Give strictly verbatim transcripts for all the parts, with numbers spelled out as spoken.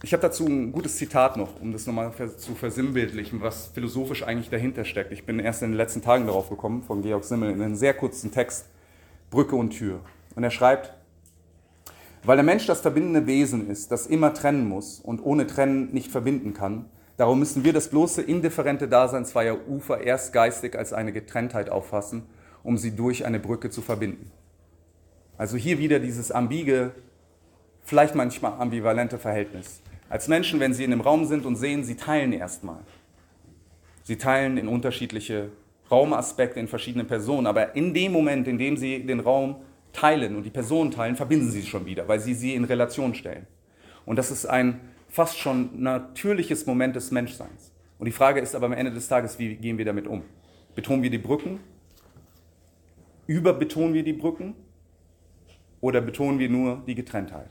Ich habe dazu ein gutes Zitat noch, um das nochmal zu versinnbildlichen, was philosophisch eigentlich dahinter steckt. Ich bin erst in den letzten Tagen darauf gekommen, von Georg Simmel, in einem sehr kurzen Text, Brücke und Tür. Und er schreibt: Weil der Mensch das verbindende Wesen ist, das immer trennen muss und ohne Trennen nicht verbinden kann, darum müssen wir das bloße, indifferente Dasein zweier Ufer erst geistig als eine Getrenntheit auffassen, um sie durch eine Brücke zu verbinden. Also hier wieder dieses ambige, vielleicht manchmal ambivalente Verhältnis. Als Menschen, wenn sie in einem Raum sind und sehen, sie teilen erstmal. Sie teilen in unterschiedliche Raumaspekte, in verschiedene Personen, aber in dem Moment, in dem sie den Raum teilen und die Personen teilen, verbinden sie sich schon wieder, weil sie sie in Relation stellen. Und das ist ein fast schon natürliches Moment des Menschseins. Und die Frage ist aber am Ende des Tages, wie gehen wir damit um? Betonen wir die Brücken? Überbetonen wir die Brücken? Oder betonen wir nur die Getrenntheit?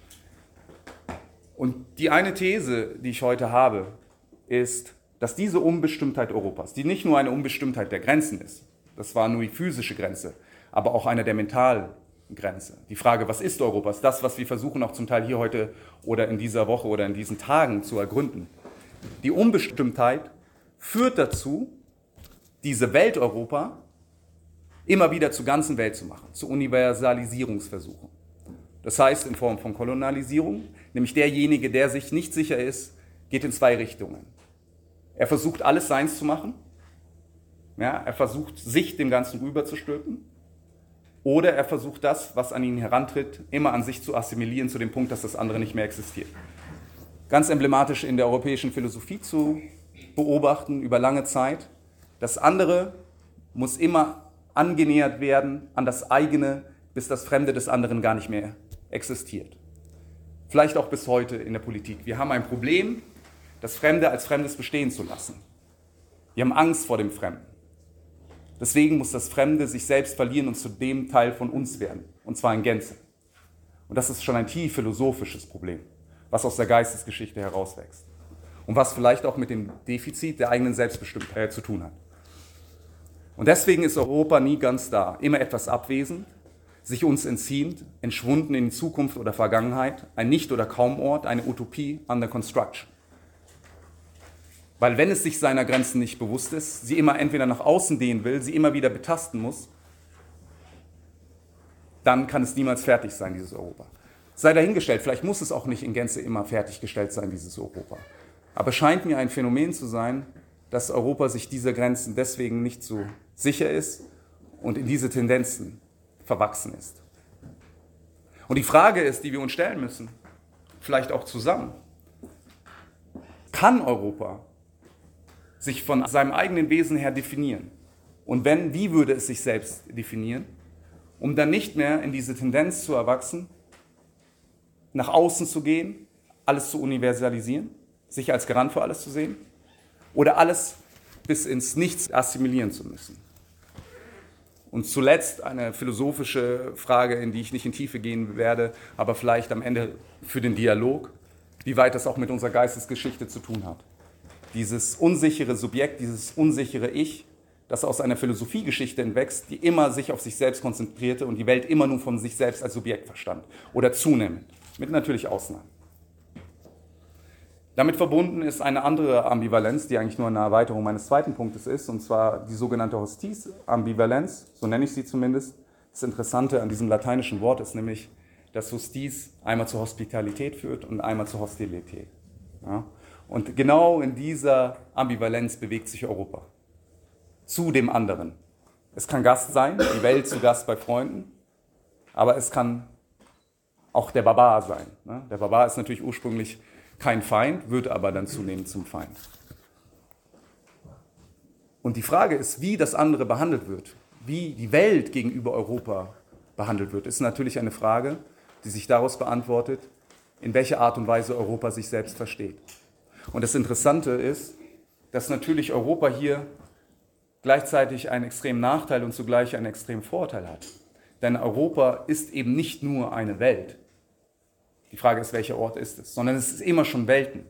Und die eine These, die ich heute habe, ist, dass diese Unbestimmtheit Europas, die nicht nur eine Unbestimmtheit der Grenzen ist, das war nur die physische Grenze, aber auch eine der mentalen Grenze. Die Frage, was ist Europa, ist das, was wir versuchen auch zum Teil hier heute oder in dieser Woche oder in diesen Tagen zu ergründen. Die Unbestimmtheit führt dazu, diese Welt Europa immer wieder zur ganzen Welt zu machen, zu Universalisierungsversuchen. Das heißt in Form von Kolonialisierung, nämlich derjenige, der sich nicht sicher ist, geht in zwei Richtungen. Er versucht, alles seins zu machen, ja, er versucht, sich dem Ganzen rüberzustülpen, oder er versucht das, was an ihn herantritt, immer an sich zu assimilieren, zu dem Punkt, dass das andere nicht mehr existiert. Ganz emblematisch in der europäischen Philosophie zu beobachten über lange Zeit, das andere muss immer angenähert werden an das eigene, bis das Fremde des anderen gar nicht mehr existiert. Vielleicht auch bis heute in der Politik. Wir haben ein Problem, das Fremde als Fremdes bestehen zu lassen. Wir haben Angst vor dem Fremden. Deswegen muss das Fremde sich selbst verlieren und zu dem Teil von uns werden, und zwar in Gänze. Und das ist schon ein tief philosophisches Problem, was aus der Geistesgeschichte herauswächst und was vielleicht auch mit dem Defizit der eigenen Selbstbestimmtheit zu tun hat. Und deswegen ist Europa nie ganz da, immer etwas abwesend, sich uns entziehend, entschwunden in die Zukunft oder Vergangenheit, ein Nicht- oder Kaum-Ort, eine Utopie under construction. Weil wenn es sich seiner Grenzen nicht bewusst ist, sie immer entweder nach außen dehnen will, sie immer wieder betasten muss, dann kann es niemals fertig sein, dieses Europa. Sei dahingestellt, vielleicht muss es auch nicht in Gänze immer fertiggestellt sein, dieses Europa. Aber es scheint mir ein Phänomen zu sein, dass Europa sich dieser Grenzen deswegen nicht so sicher ist und in diese Tendenzen verwachsen ist. Und die Frage ist, die wir uns stellen müssen, vielleicht auch zusammen: Kann Europa sich von seinem eigenen Wesen her definieren? Und wenn, wie würde es sich selbst definieren, um dann nicht mehr in diese Tendenz zu erwachsen, nach außen zu gehen, alles zu universalisieren, sich als Garant für alles zu sehen oder alles bis ins Nichts assimilieren zu müssen? Und zuletzt eine philosophische Frage, in die ich nicht in Tiefe gehen werde, aber vielleicht am Ende für den Dialog, wie weit das auch mit unserer Geistesgeschichte zu tun hat. Dieses unsichere Subjekt, dieses unsichere Ich, das aus einer Philosophiegeschichte entwächst, die immer sich auf sich selbst konzentrierte und die Welt immer nur von sich selbst als Subjekt verstand oder zunehmend, mit natürlich Ausnahmen. Damit verbunden ist eine andere Ambivalenz, die eigentlich nur eine Erweiterung meines zweiten Punktes ist, und zwar die sogenannte Hostiz-Ambivalenz, so nenne ich sie zumindest. Das Interessante an diesem lateinischen Wort ist nämlich, dass Hostiz einmal zur Hospitalität führt und einmal zur Hostilität. Ja? Und genau in dieser Ambivalenz bewegt sich Europa. Zu dem anderen. Es kann Gast sein, die Welt zu Gast bei Freunden, aber es kann auch der Barbar sein. Ne? Der Barbar ist natürlich ursprünglich kein Feind, wird aber dann zunehmend zum Feind. Und die Frage ist, wie das andere behandelt wird, wie die Welt gegenüber Europa behandelt wird, ist natürlich eine Frage, die sich daraus beantwortet, in welcher Art und Weise Europa sich selbst versteht. Und das Interessante ist, dass natürlich Europa hier gleichzeitig einen extremen Nachteil und zugleich einen extremen Vorteil hat. Denn Europa ist eben nicht nur eine Welt. Die Frage ist, welcher Ort ist es? Sondern es ist immer schon Welten.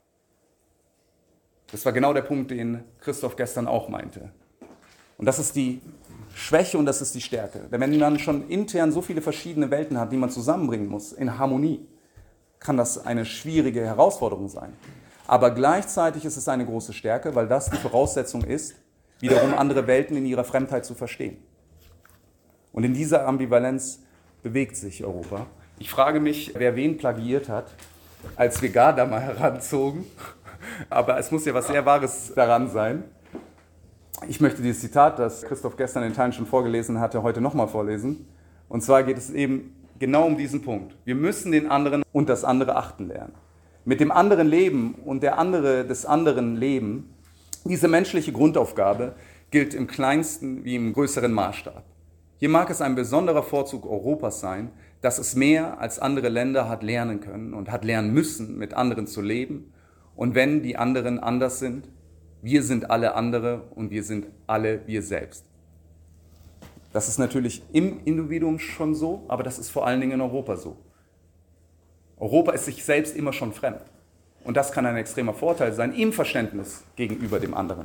Das war genau der Punkt, den Christoph gestern auch meinte. Und das ist die Schwäche und das ist die Stärke. Denn wenn man schon intern so viele verschiedene Welten hat, die man zusammenbringen muss, in Harmonie, kann das eine schwierige Herausforderung sein. Aber gleichzeitig ist es eine große Stärke, weil das die Voraussetzung ist, wiederum andere Welten in ihrer Fremdheit zu verstehen. Und in dieser Ambivalenz bewegt sich Europa. Ich frage mich, wer wen plagiiert hat, als wir Gadamer heranzogen. Aber es muss ja was sehr Wahres daran sein. Ich möchte dieses Zitat, das Christoph gestern in Teilen schon vorgelesen hatte, heute nochmal vorlesen. Und zwar geht es eben genau um diesen Punkt. Wir müssen den anderen und das andere achten lernen. Mit dem anderen leben und der andere des anderen leben, diese menschliche Grundaufgabe gilt im kleinsten wie im größeren Maßstab. Hier mag es ein besonderer Vorzug Europas sein, dass es mehr als andere Länder hat lernen können und hat lernen müssen, mit anderen zu leben. Und wenn die anderen anders sind, wir sind alle andere und wir sind alle wir selbst. Das ist natürlich im Individuum schon so, aber das ist vor allen Dingen in Europa so. Europa ist sich selbst immer schon fremd. Und das kann ein extremer Vorteil sein im Verständnis gegenüber dem anderen.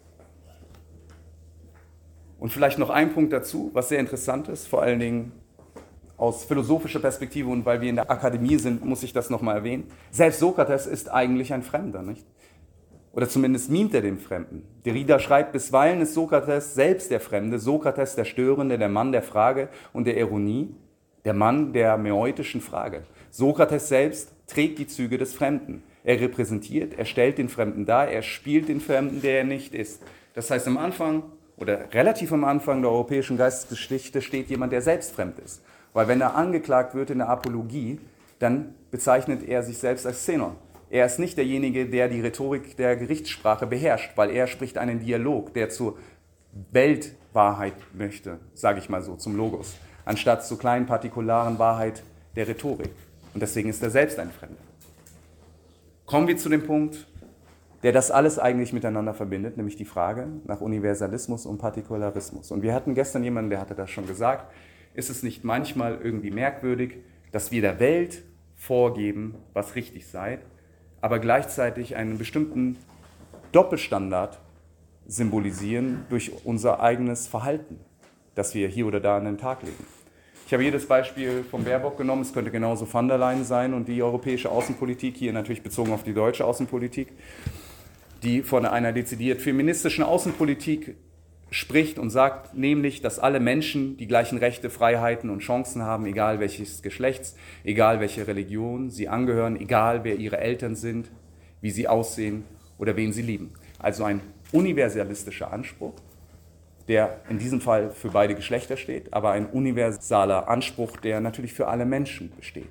Und vielleicht noch ein Punkt dazu, was sehr interessant ist, vor allen Dingen aus philosophischer Perspektive und weil wir in der Akademie sind, muss ich das nochmal erwähnen. Selbst Sokrates ist eigentlich ein Fremder, nicht? Oder zumindest mimt er dem Fremden. Derrida schreibt, bisweilen ist Sokrates selbst der Fremde, Sokrates der Störende, der Mann der Frage und der Ironie, der Mann der mäeutischen Frage. Sokrates selbst trägt die Züge des Fremden. Er repräsentiert, er stellt den Fremden dar, er spielt den Fremden, der er nicht ist. Das heißt, am Anfang oder relativ am Anfang der europäischen Geistesgeschichte steht jemand, der selbst fremd ist. Weil wenn er angeklagt wird in der Apologie, dann bezeichnet er sich selbst als Xenon. Er ist nicht derjenige, der die Rhetorik der Gerichtssprache beherrscht, weil er spricht einen Dialog, der zur Weltwahrheit möchte, sage ich mal so, zum Logos, anstatt zur kleinen partikularen Wahrheit der Rhetorik. Und deswegen ist er selbst ein Fremder. Kommen wir zu dem Punkt, der das alles eigentlich miteinander verbindet, nämlich die Frage nach Universalismus und Partikularismus. Und wir hatten gestern jemanden, der hatte das schon gesagt, ist es nicht manchmal irgendwie merkwürdig, dass wir der Welt vorgeben, was richtig sei, aber gleichzeitig einen bestimmten Doppelstandard symbolisieren durch unser eigenes Verhalten, das wir hier oder da an den Tag legen. Ich habe jedes Beispiel von Baerbock genommen, es könnte genauso von der Leyen sein und die europäische Außenpolitik, hier natürlich bezogen auf die deutsche Außenpolitik, die von einer dezidiert feministischen Außenpolitik spricht und sagt nämlich, dass alle Menschen die gleichen Rechte, Freiheiten und Chancen haben, egal welches Geschlechts, egal welche Religion sie angehören, egal wer ihre Eltern sind, wie sie aussehen oder wen sie lieben. Also ein universalistischer Anspruch, der in diesem Fall für beide Geschlechter steht, aber ein universaler Anspruch, der natürlich für alle Menschen besteht.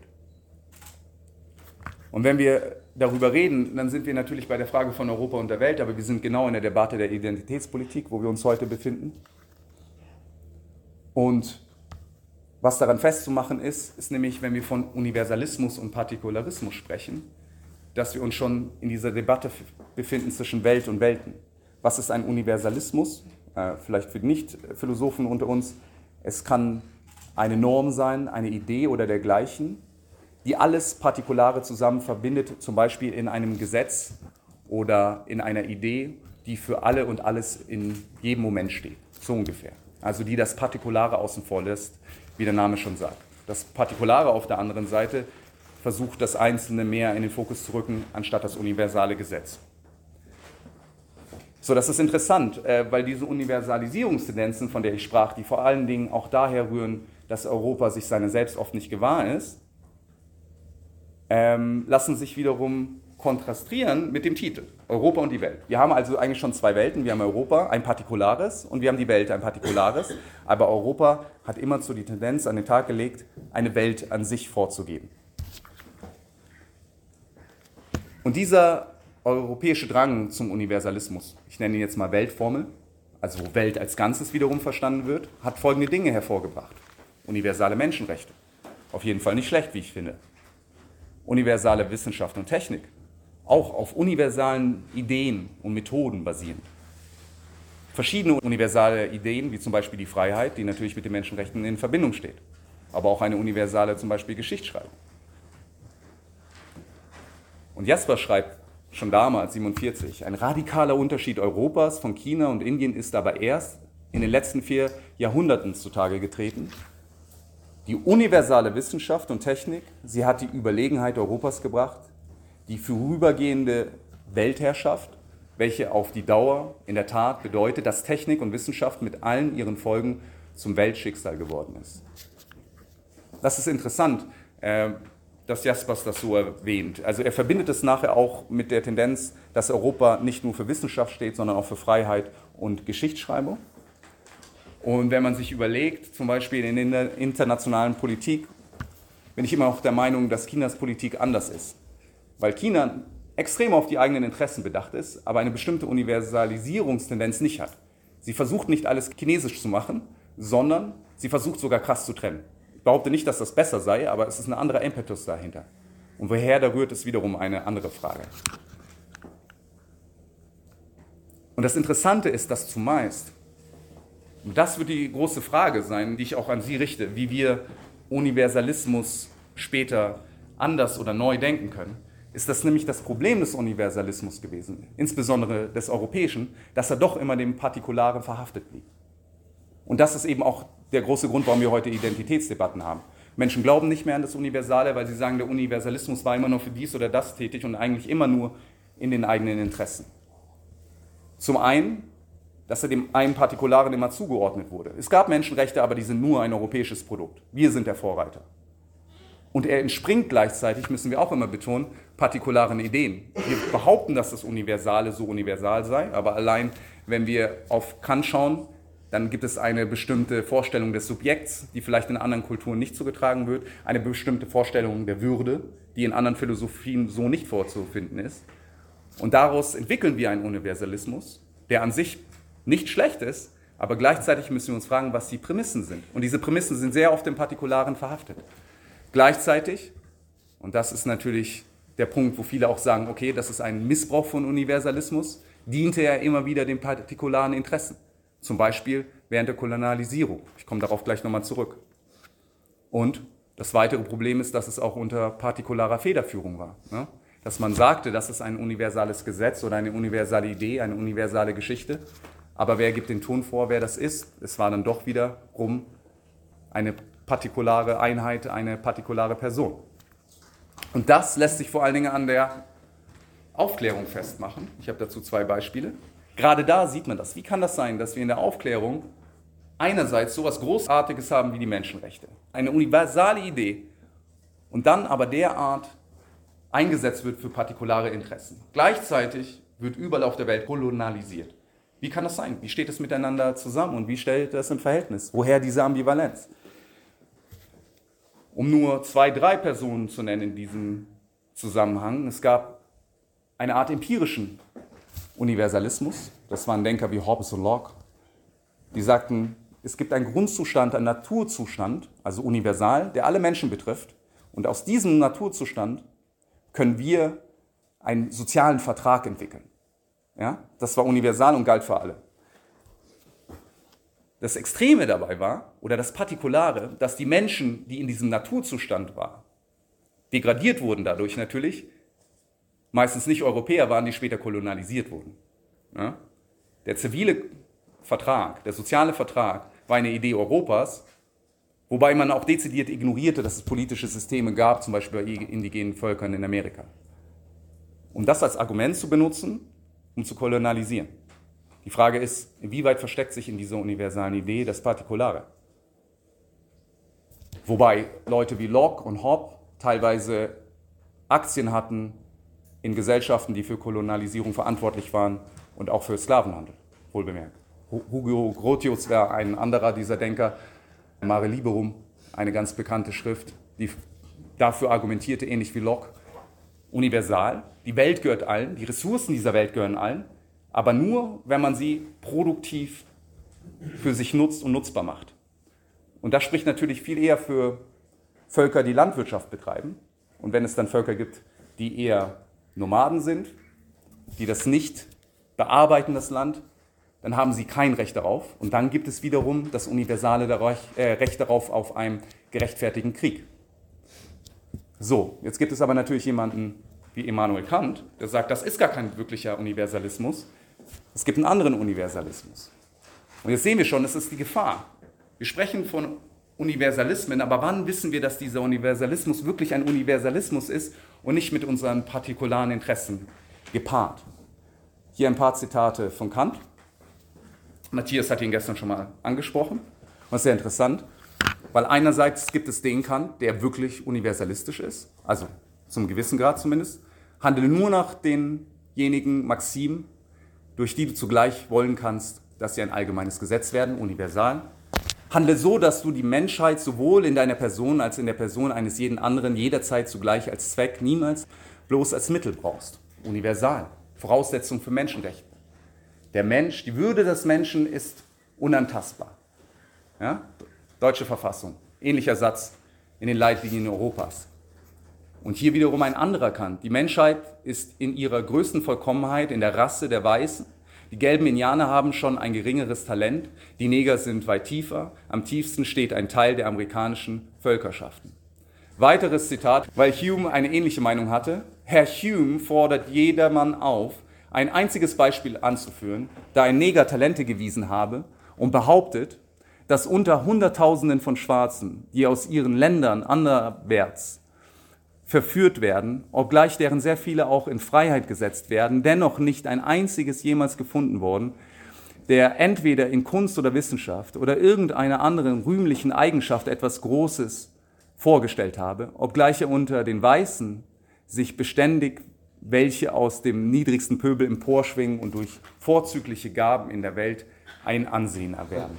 Und wenn wir darüber reden, dann sind wir natürlich bei der Frage von Europa und der Welt, aber wir sind genau in der Debatte der Identitätspolitik, wo wir uns heute befinden. Und was daran festzumachen ist, ist nämlich, wenn wir von Universalismus und Partikularismus sprechen, dass wir uns schon in dieser Debatte befinden zwischen Welt und Welten. Was ist ein Universalismus? Äh, vielleicht für die Nicht-Philosophen unter uns. Es kann eine Norm sein, eine Idee oder dergleichen, die alles Partikulare zusammen verbindet, zum Beispiel in einem Gesetz oder in einer Idee, die für alle und alles in jedem Moment steht, so ungefähr. Also die das Partikulare außen vor lässt, wie der Name schon sagt. Das Partikulare auf der anderen Seite versucht, das Einzelne mehr in den Fokus zu rücken, anstatt das universale Gesetz. So, das ist interessant, weil diese Universalisierungstendenzen, von der ich sprach, die vor allen Dingen auch daher rühren, dass Europa sich seiner selbst oft nicht gewahr ist, Ähm, lassen sich wiederum kontrastieren mit dem Titel, Europa und die Welt. Wir haben also eigentlich schon zwei Welten, wir haben Europa, ein Partikulares, und wir haben die Welt, ein Partikulares, aber Europa hat immerzu die Tendenz an den Tag gelegt, eine Welt an sich vorzugeben. Und dieser europäische Drang zum Universalismus, ich nenne ihn jetzt mal Weltformel, also wo Welt als Ganzes wiederum verstanden wird, hat folgende Dinge hervorgebracht. Universale Menschenrechte, auf jeden Fall nicht schlecht, wie ich finde. Universale Wissenschaft und Technik, auch auf universalen Ideen und Methoden basierend. Verschiedene universale Ideen, wie zum Beispiel die Freiheit, die natürlich mit den Menschenrechten in Verbindung steht, aber auch eine universale zum Beispiel Geschichtsschreibung. Und Jaspers schreibt schon damals, siebenundvierzig, ein radikaler Unterschied Europas von China und Indien ist aber erst in den letzten vier Jahrhunderten zutage getreten. Die universale Wissenschaft und Technik, sie hat die Überlegenheit Europas gebracht, die vorübergehende Weltherrschaft, welche auf die Dauer in der Tat bedeutet, dass Technik und Wissenschaft mit allen ihren Folgen zum Weltschicksal geworden ist. Das ist interessant, dass Jaspers das so erwähnt. Also er verbindet es nachher auch mit der Tendenz, dass Europa nicht nur für Wissenschaft steht, sondern auch für Freiheit und Geschichtsschreibung. Und wenn man sich überlegt, zum Beispiel in der internationalen Politik, bin ich immer auch der Meinung, dass Chinas Politik anders ist. Weil China extrem auf die eigenen Interessen bedacht ist, aber eine bestimmte Universalisierungstendenz nicht hat. Sie versucht nicht alles chinesisch zu machen, sondern sie versucht sogar krass zu trennen. Ich behaupte nicht, dass das besser sei, aber es ist ein anderer Impetus dahinter. Und woher da rührt, ist wiederum eine andere Frage. Und das Interessante ist, dass zumeist, und das wird die große Frage sein, die ich auch an Sie richte, wie wir Universalismus später anders oder neu denken können, ist das nämlich das Problem des Universalismus gewesen, insbesondere des Europäischen, dass er doch immer dem Partikularen verhaftet blieb. Und das ist eben auch der große Grund, warum wir heute Identitätsdebatten haben. Menschen glauben nicht mehr an das Universale, weil sie sagen, der Universalismus war immer nur für dies oder das tätig und eigentlich immer nur in den eigenen Interessen. Zum einen, dass er dem einen Partikularen immer zugeordnet wurde. Es gab Menschenrechte, aber die sind nur ein europäisches Produkt. Wir sind der Vorreiter. Und er entspringt gleichzeitig, müssen wir auch immer betonen, partikularen Ideen. Wir behaupten, dass das Universale so universal sei, aber allein, wenn wir auf Kant schauen, dann gibt es eine bestimmte Vorstellung des Subjekts, die vielleicht in anderen Kulturen nicht zugetragen wird, eine bestimmte Vorstellung der Würde, die in anderen Philosophien so nicht vorzufinden ist. Und daraus entwickeln wir einen Universalismus, der an sich nicht schlecht ist, aber gleichzeitig müssen wir uns fragen, was die Prämissen sind. Und diese Prämissen sind sehr oft im Partikularen verhaftet. Gleichzeitig, und das ist natürlich der Punkt, wo viele auch sagen, okay, das ist ein Missbrauch von Universalismus, diente er immer wieder den partikularen Interessen. Zum Beispiel während der Kolonialisierung. Ich komme darauf gleich nochmal zurück. Und das weitere Problem ist, dass es auch unter partikularer Federführung war. Ne? Dass man sagte, das ist ein universales Gesetz oder eine universale Idee, eine universale Geschichte. Aber wer gibt den Ton vor, wer das ist? Es war dann doch wiederum eine partikulare Einheit, eine partikulare Person. Und das lässt sich vor allen Dingen an der Aufklärung festmachen. Ich habe dazu zwei Beispiele. Gerade da sieht man das. Wie kann das sein, dass wir in der Aufklärung einerseits so etwas Großartiges haben wie die Menschenrechte, eine universale Idee, und dann aber derart eingesetzt wird für partikulare Interessen. Gleichzeitig wird überall auf der Welt kolonialisiert. Wie kann das sein? Wie steht es miteinander zusammen und wie stellt das im Verhältnis? Woher diese Ambivalenz? Um nur zwei, drei Personen zu nennen in diesem Zusammenhang, es gab eine Art empirischen Universalismus, das waren Denker wie Hobbes und Locke, die sagten, es gibt einen Grundzustand, einen Naturzustand, also universal, der alle Menschen betrifft, und aus diesem Naturzustand können wir einen sozialen Vertrag entwickeln. Ja? Das war universal und galt für alle. Das Extreme dabei war, oder das Partikulare, dass die Menschen, die in diesem Naturzustand waren, degradiert wurden dadurch natürlich, meistens nicht Europäer waren, die später kolonialisiert wurden. Ja? Der zivile Vertrag, der soziale Vertrag war eine Idee Europas, wobei man auch dezidiert ignorierte, dass es politische Systeme gab, zum Beispiel bei indigenen Völkern in Amerika. Um das als Argument zu benutzen, um zu kolonialisieren. Die Frage ist, inwieweit versteckt sich in dieser universalen Idee das Partikulare? Wobei Leute wie Locke und Hobbes teilweise Aktien hatten in Gesellschaften, die für Kolonialisierung verantwortlich waren und auch für Sklavenhandel, wohlbemerkt. Hugo Grotius war ein anderer dieser Denker, Mare Liberum, eine ganz bekannte Schrift, die dafür argumentierte, ähnlich wie Locke, universal, die Welt gehört allen, die Ressourcen dieser Welt gehören allen, aber nur, wenn man sie produktiv für sich nutzt und nutzbar macht. Und das spricht natürlich viel eher für Völker, die Landwirtschaft betreiben. Und wenn es dann Völker gibt, die eher Nomaden sind, die das nicht bearbeiten, das Land, dann haben sie kein Recht darauf. Und dann gibt es wiederum das universale Recht darauf auf einen gerechtfertigten Krieg. So, jetzt gibt es aber natürlich jemanden wie Immanuel Kant, der sagt, das ist gar kein wirklicher Universalismus. Es gibt einen anderen Universalismus. Und jetzt sehen wir schon, das ist die Gefahr. Wir sprechen von Universalismen, aber wann wissen wir, dass dieser Universalismus wirklich ein Universalismus ist und nicht mit unseren partikularen Interessen gepaart? Hier ein paar Zitate von Kant. Matthias hat ihn gestern schon mal angesprochen. Das ist sehr interessant, weil einerseits gibt es den Kant, der wirklich universalistisch ist, also zum gewissen Grad zumindest, handle nur nach denjenigen Maximen, durch die du zugleich wollen kannst, dass sie ein allgemeines Gesetz werden, universal. Handle so, dass du die Menschheit sowohl in deiner Person als in der Person eines jeden anderen jederzeit zugleich als Zweck, niemals bloß als Mittel brauchst. Universal. Voraussetzung für Menschenrechte. Der Mensch, die Würde des Menschen ist unantastbar. Ja? Deutsche Verfassung. Ähnlicher Satz in den Leitlinien Europas. Und hier wiederum ein anderer Kant. Die Menschheit ist in ihrer größten Vollkommenheit in der Rasse der Weißen. Die gelben Indianer haben schon ein geringeres Talent, die Neger sind weit tiefer, am tiefsten steht ein Teil der amerikanischen Völkerschaften. Weiteres Zitat, weil Hume eine ähnliche Meinung hatte. Herr Hume fordert jedermann auf, ein einziges Beispiel anzuführen, da ein Neger Talente gewiesen habe und behauptet, dass unter Hunderttausenden von Schwarzen, die aus ihren Ländern anderwärts verführt werden, obgleich deren sehr viele auch in Freiheit gesetzt werden, dennoch nicht ein einziges jemals gefunden worden, der entweder in Kunst oder Wissenschaft oder irgendeiner anderen rühmlichen Eigenschaft etwas Großes vorgestellt habe, obgleich er unter den Weißen sich beständig welche aus dem niedrigsten Pöbel emporschwingen und durch vorzügliche Gaben in der Welt ein Ansehen erwerben.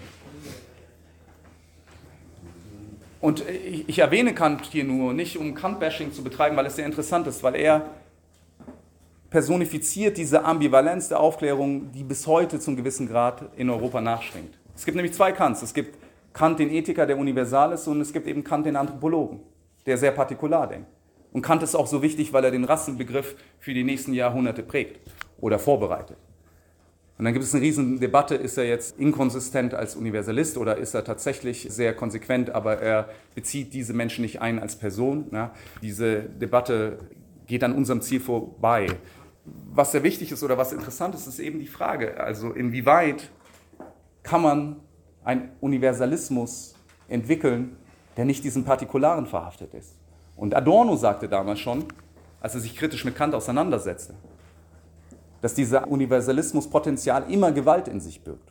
Und ich, ich erwähne Kant hier nur nicht, um Kant-Bashing zu betreiben, weil es sehr interessant ist, weil er personifiziert diese Ambivalenz der Aufklärung, die bis heute zum gewissen Grad in Europa nachschwingt. Es gibt nämlich zwei Kants. Es gibt Kant, den Ethiker, der universal ist, und es gibt eben Kant, den Anthropologen, der sehr partikular denkt. Und Kant ist auch so wichtig, weil er den Rassenbegriff für die nächsten Jahrhunderte prägt oder vorbereitet. Und dann gibt es eine riesen Debatte, ist er jetzt inkonsistent als Universalist oder ist er tatsächlich sehr konsequent, aber er bezieht diese Menschen nicht ein als Person. Ja. Diese Debatte geht an unserem Ziel vorbei. Was sehr wichtig ist oder was interessant ist, ist eben die Frage, also inwieweit kann man einen Universalismus entwickeln, der nicht diesen Partikularen verhaftet ist. Und Adorno sagte damals schon, als er sich kritisch mit Kant auseinandersetzte, dass dieser Universalismus Potenzial immer Gewalt in sich birgt.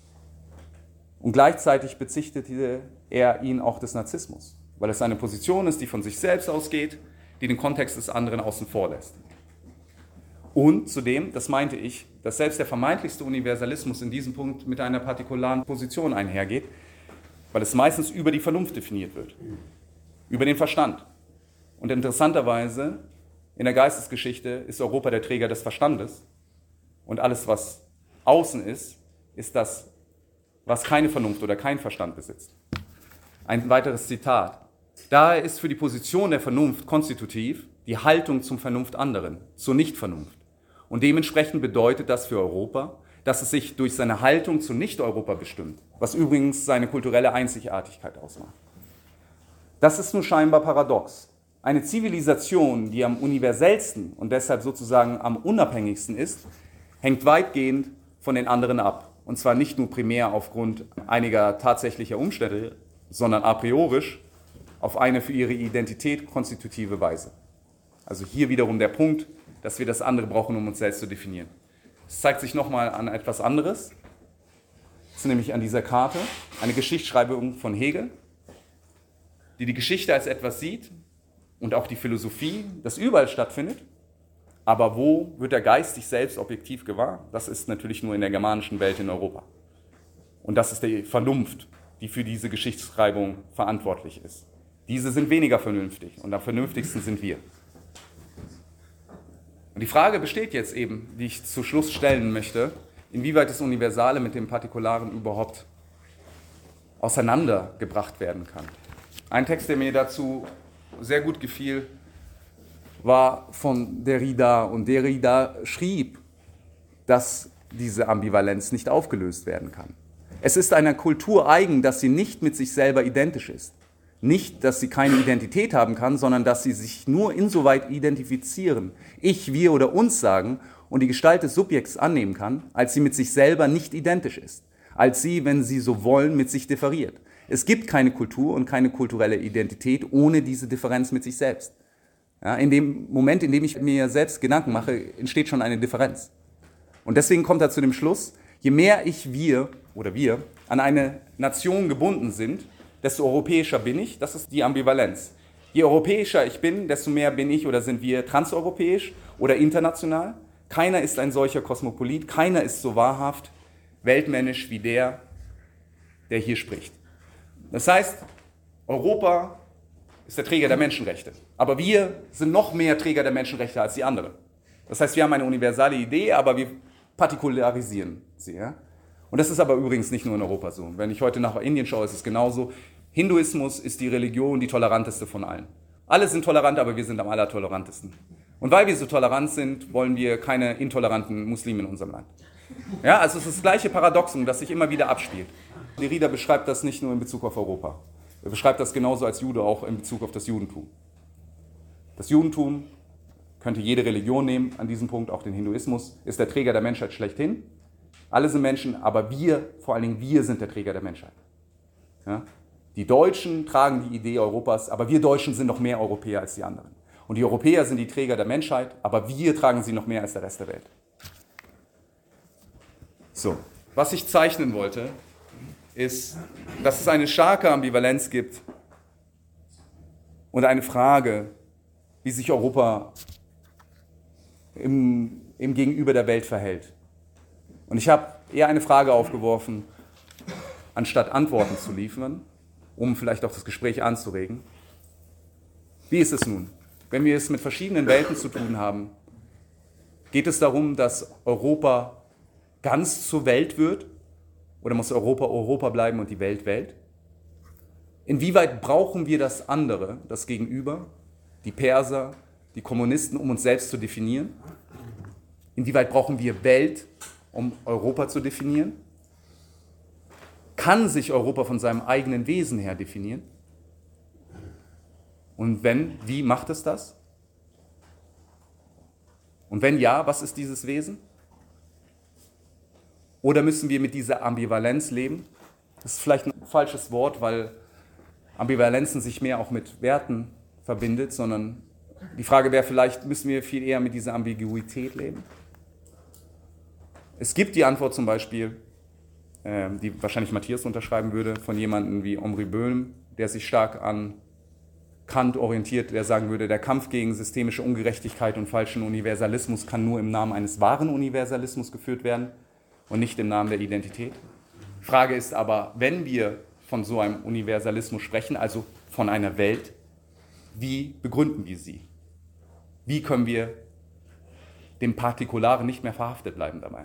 Und gleichzeitig bezichtigte er ihn auch des Narzissmus, weil es eine Position ist, die von sich selbst ausgeht, die den Kontext des anderen außen vor lässt. Und zudem, das meinte ich, dass selbst der vermeintlichste Universalismus in diesem Punkt mit einer partikularen Position einhergeht, weil es meistens über die Vernunft definiert wird, über den Verstand. Und interessanterweise, in der Geistesgeschichte ist Europa der Träger des Verstandes und alles, was außen ist, ist das, was keine Vernunft oder keinen Verstand besitzt. Ein weiteres Zitat. Daher ist für die Position der Vernunft konstitutiv die Haltung zum Vernunft anderen, zur Nichtvernunft. Und dementsprechend bedeutet das für Europa, dass es sich durch seine Haltung zu Nicht-Europa bestimmt, was übrigens seine kulturelle Einzigartigkeit ausmacht. Das ist nur scheinbar paradox. Eine Zivilisation, die am universellsten und deshalb sozusagen am unabhängigsten ist, hängt weitgehend von den anderen ab. Und zwar nicht nur primär aufgrund einiger tatsächlicher Umstände, sondern a priori auf eine für ihre Identität konstitutive Weise. Also hier wiederum der Punkt, dass wir das andere brauchen, um uns selbst zu definieren. Es zeigt sich nochmal an etwas anderes. Das ist nämlich an dieser Karte eine Geschichtsschreibung von Hegel, die die Geschichte als etwas sieht und auch die Philosophie, das überall stattfindet. Aber wo wird der Geist sich selbst objektiv gewahr? Das ist natürlich nur in der germanischen Welt in Europa. Und das ist die Vernunft, die für diese Geschichtsschreibung verantwortlich ist. Diese sind weniger vernünftig und am vernünftigsten sind wir. Und die Frage besteht jetzt eben, die ich zu Schluss stellen möchte, inwieweit das Universale mit dem Partikularen überhaupt auseinandergebracht werden kann. Ein Text, der mir dazu sehr gut gefiel, war von Derrida. Und Derrida schrieb, dass diese Ambivalenz nicht aufgelöst werden kann. Es ist einer Kultur eigen, dass sie nicht mit sich selber identisch ist. Nicht, dass sie keine Identität haben kann, sondern dass sie sich nur insoweit identifizieren, ich, wir oder uns sagen und die Gestalt des Subjekts annehmen kann, als sie mit sich selber nicht identisch ist, als sie, wenn sie so wollen, mit sich differiert. Es gibt keine Kultur und keine kulturelle Identität ohne diese Differenz mit sich selbst. Ja, in dem Moment, in dem ich mir selbst Gedanken mache, entsteht schon eine Differenz. Und deswegen kommt er zu dem Schluss, je mehr ich wir oder wir an eine Nation gebunden sind, desto europäischer bin ich. Das ist die Ambivalenz. Je europäischer ich bin, desto mehr bin ich oder sind wir transeuropäisch oder international. Keiner ist ein solcher Kosmopolit, keiner ist so wahrhaft weltmännisch wie der, der hier spricht. Das heißt, Europa ist der Träger der Menschenrechte. Aber wir sind noch mehr Träger der Menschenrechte als die anderen. Das heißt, wir haben eine universale Idee, aber wir partikularisieren sie. Ja? Und das ist aber übrigens nicht nur in Europa so. Wenn ich heute nach Indien schaue, ist es genauso. Hinduismus ist die Religion, die toleranteste von allen. Alle sind tolerant, aber wir sind am allertolerantesten. Und weil wir so tolerant sind, wollen wir keine intoleranten Muslime in unserem Land. Ja, also es ist das gleiche Paradoxon, das sich immer wieder abspielt. Derrida beschreibt das nicht nur in Bezug auf Europa. Er beschreibt das genauso als Jude auch in Bezug auf das Judentum. Das Judentum könnte jede Religion nehmen an diesem Punkt, auch den Hinduismus, ist der Träger der Menschheit schlechthin. Alle sind Menschen, aber wir, vor allen Dingen wir, sind der Träger der Menschheit. Ja? Die Deutschen tragen die Idee Europas, aber wir Deutschen sind noch mehr Europäer als die anderen. Und die Europäer sind die Träger der Menschheit, aber wir tragen sie noch mehr als der Rest der Welt. So, was ich zeichnen wollte, ist, dass es eine starke Ambivalenz gibt und eine Frage, wie sich Europa im, im Gegenüber der Welt verhält. Und ich habe eher eine Frage aufgeworfen, anstatt Antworten zu liefern, um vielleicht auch das Gespräch anzuregen. Wie ist es nun? Wenn wir es mit verschiedenen Welten zu tun haben, geht es darum, dass Europa ganz zur Welt wird? Oder muss Europa Europa bleiben und die Welt Welt? Inwieweit brauchen wir das andere, das Gegenüber, die Perser, die Kommunisten, um uns selbst zu definieren? Inwieweit brauchen wir Welt, um Europa zu definieren? Kann sich Europa von seinem eigenen Wesen her definieren? Und wenn, wie macht es das? Und wenn ja, was ist dieses Wesen? Oder müssen wir mit dieser Ambivalenz leben? Das ist vielleicht ein falsches Wort, weil Ambivalenzen sich mehr auch mit Werten verbindet, sondern die Frage wäre, vielleicht müssen wir viel eher mit dieser Ambiguität leben. Es gibt die Antwort zum Beispiel, äh, die wahrscheinlich Matthias unterschreiben würde, von jemandem wie Omri Böhm, der sich stark an Kant orientiert, der sagen würde, der Kampf gegen systemische Ungerechtigkeit und falschen Universalismus kann nur im Namen eines wahren Universalismus geführt werden und nicht im Namen der Identität. Die Frage ist aber, wenn wir von so einem Universalismus sprechen, also von einer Welt, wie begründen wir sie? Wie können wir dem Partikularen nicht mehr verhaftet bleiben dabei?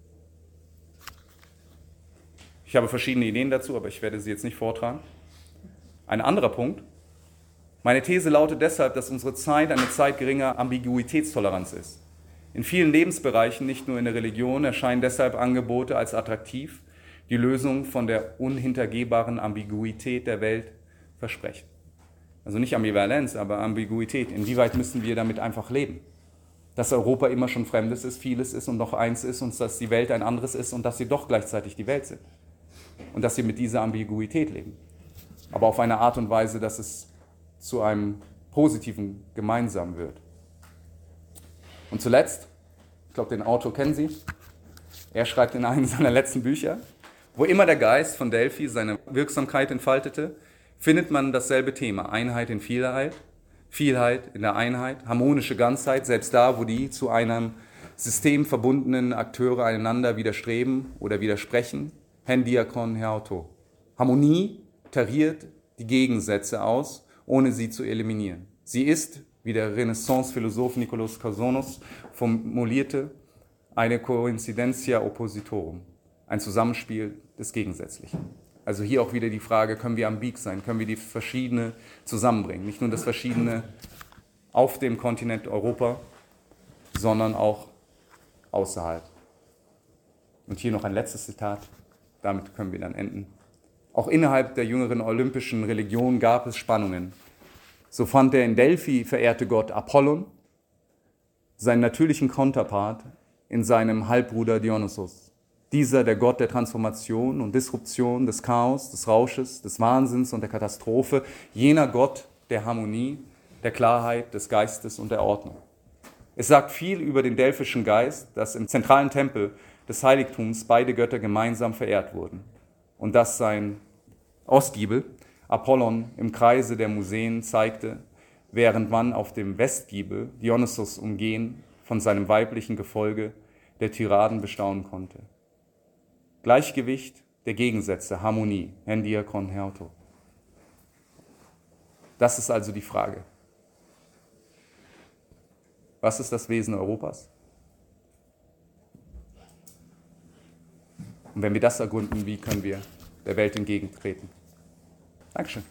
Ich habe verschiedene Ideen dazu, aber ich werde sie jetzt nicht vortragen. Ein anderer Punkt. Meine These lautet deshalb, dass unsere Zeit eine Zeit geringer Ambiguitätstoleranz ist. In vielen Lebensbereichen, nicht nur in der Religion, erscheinen deshalb Angebote als attraktiv, die Lösung von der unhintergehbaren Ambiguität der Welt versprechen. Also nicht Ambivalenz, aber Ambiguität. Inwieweit müssen wir damit einfach leben? Dass Europa immer schon Fremdes ist, vieles ist und noch eins ist und dass die Welt ein anderes ist und dass sie doch gleichzeitig die Welt sind. Und dass sie mit dieser Ambiguität leben. Aber auf eine Art und Weise, dass es zu einem positiven Gemeinsamen wird. Und zuletzt, ich glaube, den Autor kennen Sie, er schreibt in einem seiner letzten Bücher, wo immer der Geist von Delphi seine Wirksamkeit entfaltete, findet man dasselbe Thema, Einheit in Vielheit, Vielheit in der Einheit, harmonische Ganzheit, selbst da, wo die zu einem System verbundenen Akteure einander widerstreben oder widersprechen, hen diakon her auto. Harmonie tariert die Gegensätze aus, ohne sie zu eliminieren. Sie ist, wie der Renaissance-Philosoph Nikolaos Chrysonos formulierte, eine Coincidentia oppositorum, ein Zusammenspiel des Gegensätzlichen. Also hier auch wieder die Frage, können wir ambig sein, können wir die verschiedene zusammenbringen? Nicht nur das Verschiedene auf dem Kontinent Europa, sondern auch außerhalb. Und hier noch ein letztes Zitat, damit können wir dann enden. Auch innerhalb der jüngeren olympischen Religion gab es Spannungen. So fand der in Delphi verehrte Gott Apollon seinen natürlichen Konterpart in seinem Halbbruder Dionysos. Dieser, der Gott der Transformation und Disruption, des Chaos, des Rausches, des Wahnsinns und der Katastrophe, jener Gott der Harmonie, der Klarheit, des Geistes und der Ordnung. Es sagt viel über den delphischen Geist, dass im zentralen Tempel des Heiligtums beide Götter gemeinsam verehrt wurden und dass sein Ostgiebel Apollon im Kreise der Museen zeigte, während man auf dem Westgiebel Dionysos umgehen von seinem weiblichen Gefolge der Tyraden bestaunen konnte. Gleichgewicht der Gegensätze, Harmonie, Hendiakon Herto. Das ist also die Frage. Was ist das Wesen Europas? Und wenn wir das ergründen, wie können wir der Welt entgegentreten? Dankeschön.